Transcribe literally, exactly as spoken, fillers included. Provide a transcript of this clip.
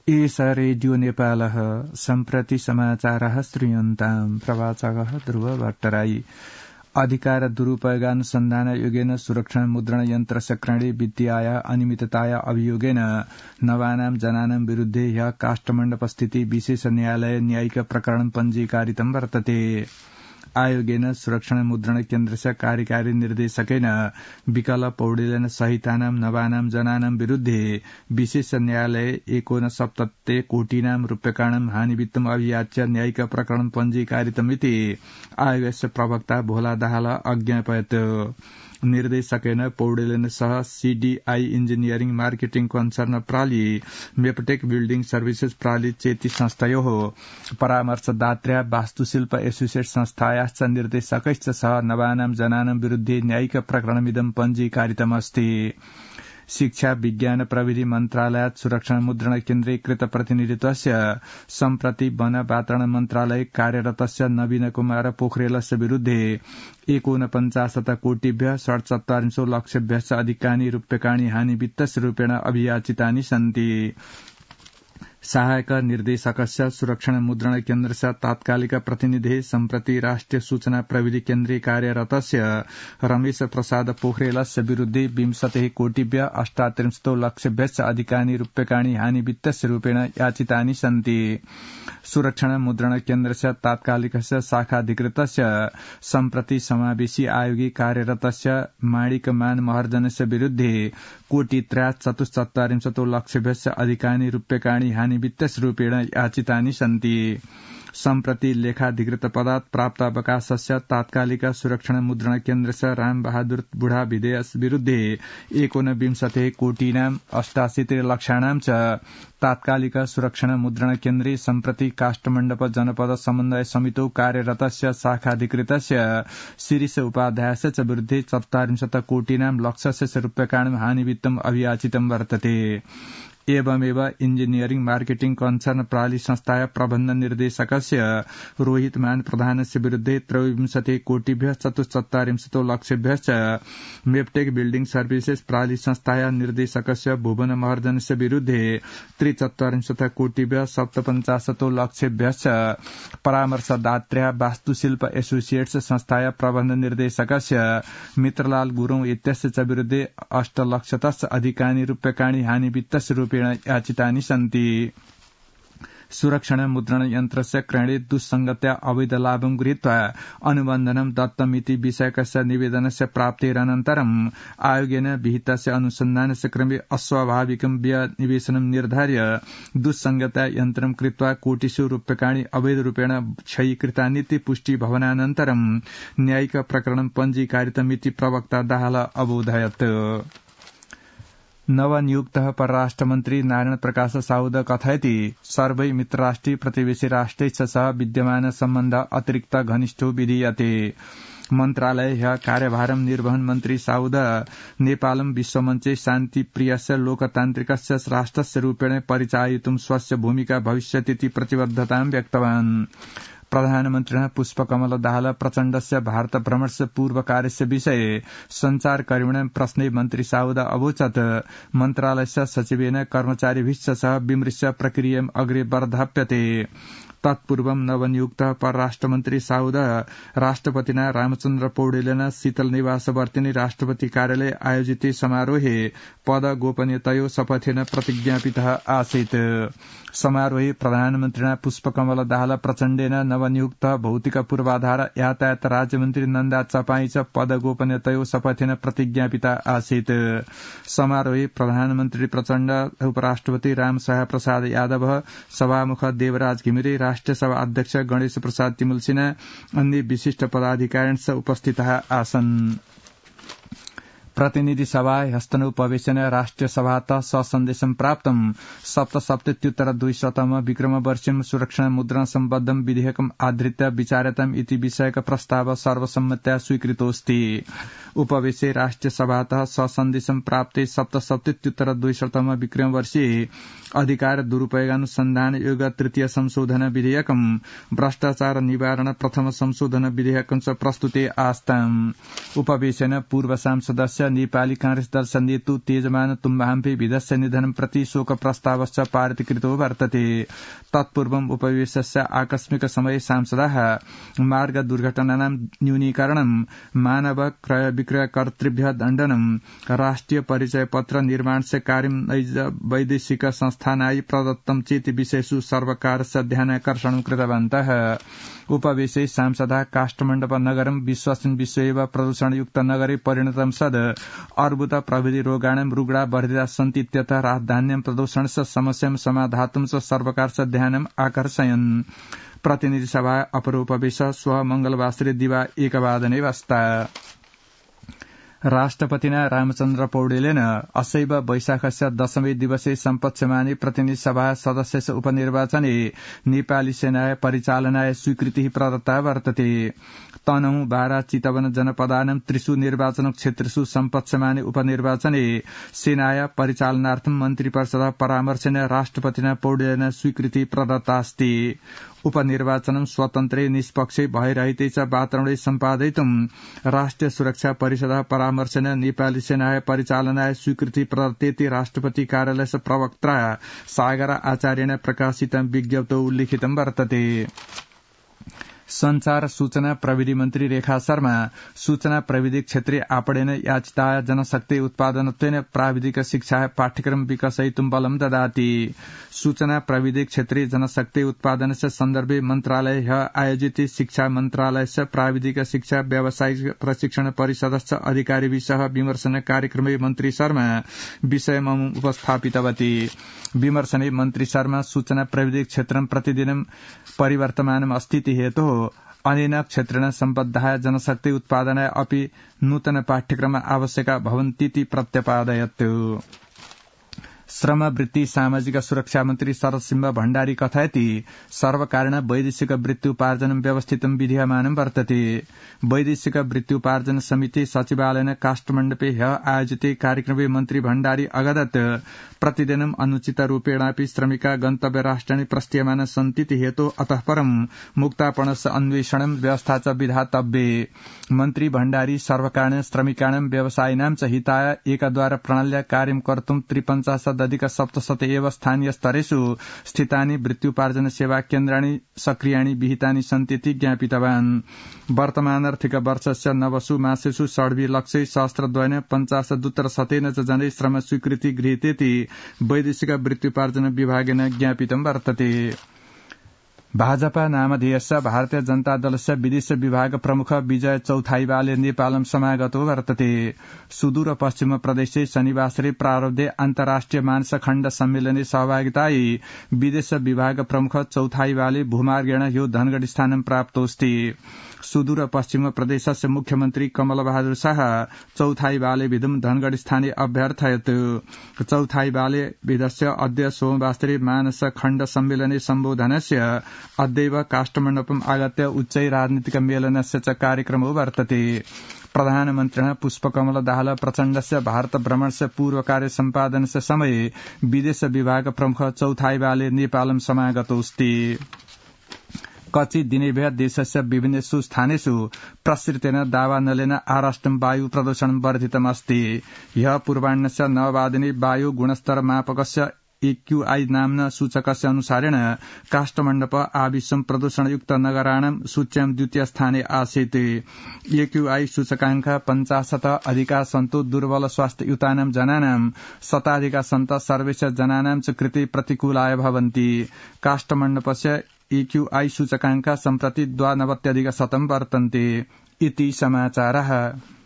एष रेडियो नेपालः सम्प्रति समाचारः श्रूयन्ताम् प्रवाचकः ध्रुव भट्टराई अधिकार दुरुपयोगानुसन्धान योगेन सुरक्षण मुद्रण यन्त्रस्य क्रयणे विद्याया अनियमितताया अभियोगेन नवानां जनानां विरुद्धे ह्यः काष्ठमण्डपस्थिति विशेष न्यायालय न्यायिक प्रकरणं पञ्जीकारितं वर्तते। आयोगेन सुरक्षण मुद्रण केन्द्रस्य कार्यकारी निर्देशकेन विकल पौडेलेन सहितानां नवानां जनानां विरुद्धे विशेष न्यायालय एकोनसप्तति कोटिनां रूप्यकाणां हानिवित्तम् अभियाच्य न्यायिक प्रकरणं पञ्जीकारितमिति आयोगस्य प्रवक्ता भोला दाहाल अज्ञापयत्। निर्देशकेन पौडेलेन सह सीडीआई इंजिनियरिंग मार्केटिंग कन्सर्न प्राली मेपटेक बिल्डिंग सर्विसेज प्राली चेति संस्थयोः परामर्शदात्र्या वास्तुशिल्प एसोसिएट संस्थायाश्च निर्देशकैश्च सह नवानां जनानां विरुद्धे न्यायिक प्रकरणमिदं पञ्जीकारितमस्ति। शिक्षा विज्ञान प्रविधि मन्त्रालयात् सुरक्षण मुद्रण केन्द्रे कृत प्रतिनिधित्वस्य सम्प्रति वन वातावरण मन्त्रालय कार्यरतस्य नवीन कुमार पोखरेलस्य विरुद्धे एकोनपञ्चाशत् कोटिभ्यः षट्चत्वारिंशो लक्षभ्यश्च अधिकानि रूप्यकाणि हानिवित्तस्य रूपेण अभियाचितानि सन्ति। सहायक निर्देशकस्य सुरक्षण मुद्रण केन्द्रस्य तात्कालिक प्रतिनिधि सम्प्रति राष्ट्रिय सूचना प्रविधि केन्द्रे कार्यरतस्य रमेश प्रसाद पोखरेलस्य विरुद्धे विंशतिः कोटिभ्यः अष्टात्रिंशतो लक्षभ्यश्च अधिकानि रूप्यकाणि हानिवित्तस्य रूपेण याचितानि सन्ति। सुरक्षण मुद्रण केन्द्रस्य तात्कालिकस्य शाखाधिकृतस्य सम्प्रति समावेशी आयोगे कार्यरतस्य माणिकमान महर्जनस्य विरुद्धे कोटित्रय चतुश्चत्वारिंशतो लक्षभ्यश्च अधिकानि रूप्यकाणि हानिवित्तस्य रूपेण याचितानि सन्ति। सम्प्रति लेखाधिकृत पदात् प्राप्त अवकाशस्य तात्कालिक सुरक्षण मुद्रण केन्द्रस्य राम बहादुर बुढा विधेयस विरुद्धे एकोनविंशतिः कोटिनां अष्टाशीति लक्षाणां च तात्कालिक सुरक्षण मुद्रण केन्द्रे सम्प्रति काष्ठमण्डप जनपद समन्वय समितौ कार्यरतस्य शाखाधिकृतस्य शिरीष उपाध्यायस्य च विरुद्धे चत्वारिंशत् कोटिनां लक्षस्य रूप्यकाणां हानिवित्तम् अभियाचितं वर्तते। एवमेव इंजिनियरिंग मार्केटिंग कन्सर्न प्राली संस्थाया प्रबन्ध निर्देशकस्य रोहित मान प्रधानस्य विरुद्धे त्रयोविंशतिः कोटिभ्यः चतुश्चत्वारिंशतो लक्षभ्यश्च मेपटेक बिल्डिंग सर्विसेज प्राली संस्थाया निर्देशकस्य भुवन महर्जनस्य विरुद्धे त्रिचत्वारिंशत् कोटिभ्यः सप्तपञ्चाशतो लक्षभ्यश्च परामर्शदात्र्या वास्तुशिल्प एसोसिएट्स संस्थाया प्रबन्ध निर्देशकस्य मित्रलाल गुरुङ इत्यस्य च विरुद्धे अष्टलक्षतश्च अधिकानि रूप्यकाणि हानिवित्तस्य रूपेण याचितानि सन्ति। सुरक्षण मुद्रण यन्त्रस्य क्रयणे दुस्संगत्या अवैध लाभं गृहीत्वा अनुबन्धनं दत्तमिति विषयकस्य निवेदनस्य प्राप्तेरनन्तरम् आयोगेन विहितस्य अनुसन्धानस्य क्रमे अस्वाभाविकं व्ययनिवेशनं निर्धार्य दुस्संगत्या यन्त्रं कृत्वा कोटिषु रूप्यकाणि अवैध रूपेण क्षयीकृतानीति पुष्टि भवनानन्तरं न्यायिक प्रकरणं पञ्जीकारितमिति प्रवक्ता दाहाल अबोधयत्। नवनियुक्तः परराष्ट्रमन्त्री नारायण प्रकाश साउद कथयति सर्वै मित्रराष्ट्रिय प्रतिवेशी राष्ट्रैश्च सह विद्यमान सम्बन्ध अतिरिक्त घनिष्ठो विधीयते। मन्त्रालय ह्यः कार्यभारं निर्वहन् मन्त्री साउद नेपालं विश्वमञ्चे शान्तिप्रियस्य लोकतान्त्रिकस्य राष्ट्रस्य रूपेण परिचाययितुं स्वस्य भूमिका भविष्यतीति प्रतिबद्धतां व्यक्तवान्। प्रधानमन्त्रिणः पुष्पकमल दाहाल प्रचण्डस्य भारत भ्रमणस्य पूर्वकार्यस्य विषये सञ्चारकर्मिणां प्रश्ने मन्त्री साउद अवोचत् मन्त्रालयस्य सचिवेन कर्मचारिभिश्च सह विमृश्य प्रक्रियाम् अग्रे वर्धाप्यते। तत्पूर्वं नवनियुक्तः परराष्ट्रमन्त्री साउद राष्ट्रपतिना रामचन्द्र पौडेलेन शीतल निवासवर्तिनी राष्ट्रपति कार्यालये आयोजिते समारोहे पद गोपनीयतयो शपथेन प्रतिज्ञापितः आसीत्। समारोहे प्रधानमन्त्रिणा पुष्पकमल दाहाल प्रचण्डेन नवनियुक्तः भौतिक पूर्वाधार यातायात राज्यमन्त्री नन्दा चपाई च पद गोपनीयतयो शपथेन प्रतिज्ञापिता आसीत्। समारोहे प्रधानमन्त्री प्रचण्ड, उपराष्ट्रपति रामसहाय प्रसाद यादव, सभामुख देवराज घिमिरे, राष्ट्रिय सभा अध्यक्ष गणेश प्रसाद तिमल सिन्हा, अन्य विशिष्ट पदाधिकारिणः उपस्थिताः आसन्। प्रतिनिधि सभा हस्तनोपवेशन राष्ट्रिय सभातः ससन्देशं प्राप्तं सप्तसप्तत्युत्तर द्विशतम विक्रमवर्षं सुरक्षण मुद्रण सम्बद्धं विधेयकम् आधृत्य विचार्यताम् इति विषयक प्रस्ताव सर्वसम्मत्या स्वीकृतोऽस्ति। उपवेशे राष्ट्रिय सभातः ससन्देशं प्राप्ते सप्तसप्तत्युत्तर द्विशतम विक्रमवर्षे अधिकार दुरुपयोगानुसन्धान योग तृतीय संशोधन विधेयकम् भ्रष्टाचार निवारण प्रथम संशोधन विधेयकं च प्रस्तुते आस्ताम्। उपवेशन पूर्व सांसदस्य नेपाली कांग्रेस दलस्य नेतु तेजमान तुम्बाहम्पे विधस्य निधनं प्रति शोक प्रस्तावश्च पारितकृतो वर्तते। तत्पूर्वम् उपवेशस्य आकस्मिक समये सांसदाः मार्ग दुर्घटनानां न्यूनीकरणं, मानव क्रय विक्रय कर्तृभ्यः दण्डनं, राष्ट्रिय परिचय पत्र निर्माणस्य कार्यं वैदेशिक संस्थानाय प्रदत्तं चेति विषयेषु सर्वकारस्य ध्यानाकर्षणं कृतवन्तः। उपवेशे सांसदाः काष्ठमण्डप नगरं विश्वस्मिन् विश्वैव प्रदूषणयुक्त नगरे परिणतं सद् अर्बुद प्रभृति रोगाणां रुग्णा वर्धिता सन्ति इत्यतः राजधान्यां प्रदूषणस्य समस्यां समाधातुं च सर्वकारस्य ध्यानम् आकर्षयन्। प्रतिनिधि सभा अपरोपवेश श्वः मंगलवासरे दिवा एकवादने वस्ता। राष्ट्रपतिना रामचन्द्र पौडेलेन असैव वैशाखस्य दशमी दिवसे सम्पत्स्यमाने प्रतिनिधि सभा सदस्यस्य उपनिर्वाचने नेपाली सेनाय परिचालनाय स्वीकृतिः प्रदत्ता वर्तते। तनहुँ बारा चितवन जनपदानां त्रिषु निर्वाचन क्षेत्रेषु सम्पत्स्यमाने उपनिर्वाचने सेनाय परिचालनार्थं मन्त्रिपरिषदः परामर्शेन राष्ट्रपतिना पौडेलेन स्वीकृतिः प्रदत्तास्ति। उपनिर्वाचनं स्वतन्त्रे निष्पक्षे भयरहिते च वातावरणे सम्पादयितुं राष्ट्रिय सुरक्षा परिषदः परामर्शेन नेपाली सेनाय परिचालनाय स्वीकृति प्रदत्तेति राष्ट्रपति कार्यालयस्य प्रवक्ता सागर आचार्येण प्रकाशितं विज्ञप्तौ उल्लिखितं वर्तते। संचार सूचना प्रविधि मन्त्री रेखा शर्मा सूचना प्रविधि क्षेत्रे आपणेन याचिताय जनशक्ति उत्पादनत्वेन प्राविधिक शिक्षा पाठ्यक्रम विकसयितुं बलं ददाति। सूचना प्रविधि क्षेत्रे जनशक्ति उत्पादनस्य सन्दर्भे मन्त्रालय आयोजित शिक्षा मन्त्रालयस्य प्राविधिक शिक्षा व्यावसायिक प्रशिक्षण परिषदस्य अधिकारिभिः सह विमर्शन कार्यक्रमे मन्त्री शर्मा विषयम् उपस्थापितवती। विमर्शने मन्त्री शर्मा सूचना प्रविधि क्षेत्रं प्रतिदिनं परिवर्तमानम् अस्ति हेतुः अनेन क्षेत्रेण सम्बद्धाय जनशक्ति उत्पादनाय अपि नूतन पाठ्यक्रम आवश्यका भवन्तीति प्रत्यपादयत्। श्रम वृत्ति सामाजिक सुरक्षा मन्त्री शरद सिंह भण्डारी कथयति सर्वकारेण वैदेशिक वृत्त्युपार्जनं व्यवस्थितं विधीयमानं वर्तते। वैदेशिक वृत्त्युपार्जन समिति सचिवालयेन काष्ठमण्डपे ह्यः आयोजिते कार्यक्रमे मन्त्री भण्डारी अगदत् प्रतिदिनम् अनुचित रूपेणापि श्रमिका गन्तव्य राष्ट्राणि प्रस्थीयमाना सन्तीति हेतु अतः परं मुक्तापणस्य अन्वेषणं व्यवस्था च विधातव्ये। मन्त्री भण्डारी सर्वकारेण श्रमिकाणां व्यवसायिनां च हिताय एकद्वार प्रणाल्या कार्यं कर्तुं त्रिपञ्चाशदधिक सप्तशत एव स्थानीय स्तरेषु स्थितानि वृत्त्युपार्जन सेवा केन्द्राणि सक्रियाणि विहितानि सन्तीति ज्ञापितवान्। वर्तमानार्थिक वर्षस्य नवसु मासेषु षड्विलक्षे सहस्रद्वयेन पञ्चाशदुत्तर शतेन च जनै श्रम स्वीकृति गृहीतेति वैदेशिक वृत्त्युपार्जन विभागेन ज्ञापितं वर्तते। भाजपा नामधेयस्य भारतीय जनता दलस्य विदेश विभाग प्रमुख विजय चौथाइवाले नेपालम समागतो वर्तते। सुदूर पश्चिम प्रदेशे शनिवासरे प्रारब्धे अन्तर्राष्ट्रिय मानस खण्ड सम्मेलने सहभागितायै विदेश विभाग प्रमुख चौथाइवाले भूमार्गेण ह्यो धनगढ़ स्थानं प्राप्तोऽस्ति। सुदूर पश्चिम प्रदेशस्य मुख्यमन्त्री कमल बहादुर शाह चौथाइवाले विधुम धनगढ़ स्थाने अभ्यर्थयत्। चौथाइवाले विधस्य अद्य सोमवासरे मानस खण्ड सम्मेलने सम्बोधनस्य अद्यैव काष्ठमण्डपम् आगत्य उच्चै राजनीतिक मेलनस्य च कार्यक्रमो वर्तते। प्रधानमन्त्रिणः पुष्पकमल दाहाल प्रचण्डस्य भारत भ्रमणस्य पूर्वकार्य सम्पादनस्य समये विदेश विभाग प्रमुख चौथाइवाले नेपालं समागतोऽस्ति। कच्चित् दिनेभ्यः देशस्य विभिन्नेषु स्थानेषु प्रसृतेन दावानलेन आराष्ट्रं वायु प्रदूषणं वर्धितमस्ति। ह्यः पूर्वाह्नस्य नववादने वायु गुणस्तर मापकस्य एक्यूआई नाम्ना सूचकस्य अनुसारेण काष्ठमण्डप आविश्वं प्रदूषणयुक्त नगराणां सूच्यां द्वितीय स्थाने आसीत्। एक्यूआई सूचकाङ्क पञ्चाशत अधिका सन्तु दुर्बल स्वास्थ्ययुतानां जनानां शताधिका सन्त सर्वेषां जनानां च कृते प्रतिकूलाय भवन्ति। काष्ठमण्डपस्य एक्यूआई सूचकाङ्क सम्प्रति द्वानवत्यधिक शतं वर्तन्ते। इति समाचारः।